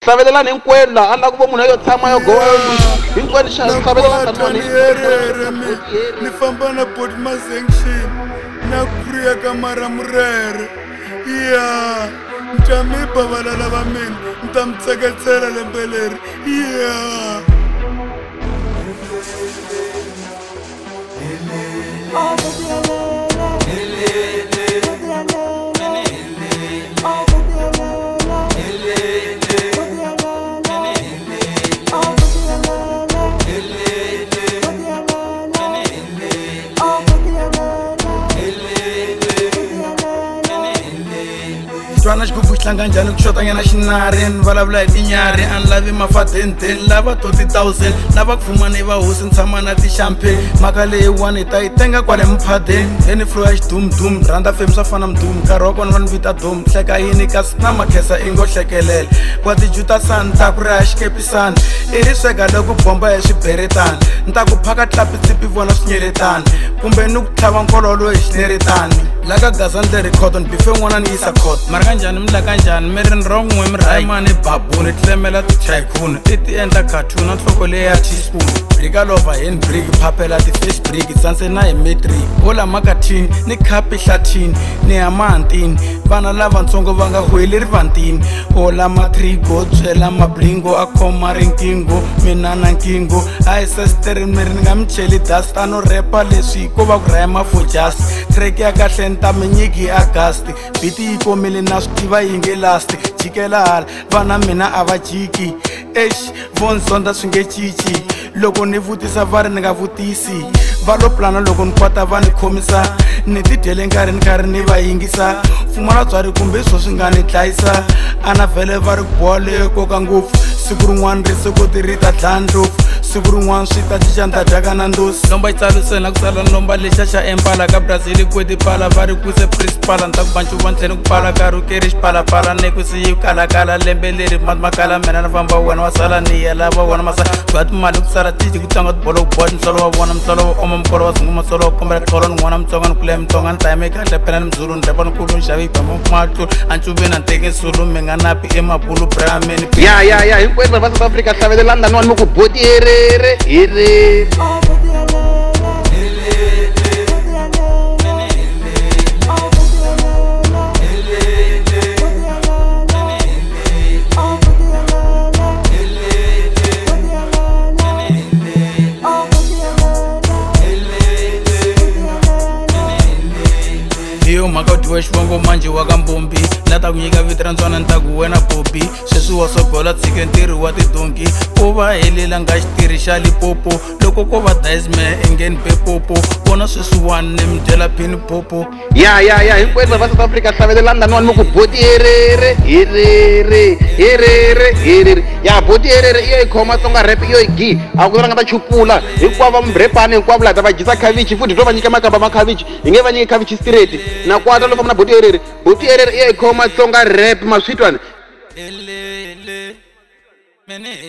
hlavelelani hinkwenu laha a lava ku va munhu yo tshama yo gowa hinkwenu hlavelelani kan'wani ni famba na body masanction na kriya kamara murere ya ntami bavalala va mina nta mi tseketsela lembe leri ya Twana xigugu hlanga njhani ku xota nyana xinari ni vulavula hi tinyari a ni lavi mafadente ni lava 20,000 lava ku fuma ni va hosi ni tshama na ti-champagne mhaka leyiwani hi ta yi tenga kwale miphadeni eni flow ya xidumdum rhandza femi swa fana mdum nkarhi wa kona va ni vita dum hleka yini kasi na makhesa i ngo hlekelela wa tijuta sani ta ku ri ya xikepisani i ri sweka loko bomba hi swiberetani ni ta ku phaka tlapitsipi vona swinyeletani kumbe ni ku tlhava nkololo hi xineretani laka gaza ni leri cotton bife n'wana ni yisa cotton mara kanjhani mi la kanjhani mi ri ni ron'we mi rhayimani babuni tlemela tichaikuni i ti endla cartoon na nhloko leyi ya teaspoon brikalova hen brick phapela ti-face brick sanse na hi metri ola makatini ni khapi hlatini ni ya mahantini vana lavatsongo va nga hweli rivantini ola matrigo byela mablingo a khoma rinkingo mina na nkingo a hi sesiteri miri ni nga mi cheli dust a no repa leswi ko va ku rhaya mafojust track ya kahle ni ta mi nyiki hi agasti biti yi komile na swi tiva yi nge lasti jikela hala vana mina a va jiki exi vonsonda swi nge cici loko ni vutisa va ri ni nga vutisi va lo plana loko ni kwata va ni khomisa ni ti dyele nkarhi ni karhi ni va yingisa pfumala tswari kumbe swo swi nga ni dlayisa a na vhele va ri boha leyo koka ngopfu siku rin'wana ri sokoti ri ta dlaya ndlopfu siku rin'wana swi ta cinca ni ta dyaka na ndosi lomba yi tsariseni na ku tsala ni lomba lexa xa empala ka brazil kweti pala va ri kuse principala ni ta ku bancu va ni tlheli ku pala karukeri xipalapala ni ku siyi kalakala lembe leri makala mina ni famba wena wa sala ni ya lava wona masala ku ya timali ku sala titi ku tlanga tibolo ku boha tintsolo wa vona mitsolo wa oma mukolo wa sunguma tsolo wa kombela tolo ni n'wana mitsonga ni kulaya mitsonga ni ta yime kahle phela ni mzulu ni repa ni kulu ni xavi bamba matlo a ncuveni a ni teke sulu mi nga napi emabulu brameni ya hinkwenu va South Africa hlavelelani laniwani mi ku boti herere hiyo mhaka utiwe xivongo manji wa ka mbombi na ta ku nyika viti ra ntswana ni ta ku wena bobi sweswi wa sogola tshike ntirhi wa tidonki ko va helela nga xitirhi xa lipopo loko ko va daisme engeni pepopo vona sweswiwani ni mi dyela phini popo ya hinkwenu va South Africa hlavelelani laniwani mi ku boti herere ya boti herere iyo yi khoma tsonga rap iyo yi gi a ku va nga ta chupula hinkwavo mrepani hinkwavo laha ta va dyisa khavichi futhi to va nyika makamba ma khavichi hi nge va nyiki khavichi straight na kwata loko mna boti herere iyo yi khoma tsonga rap maswitwana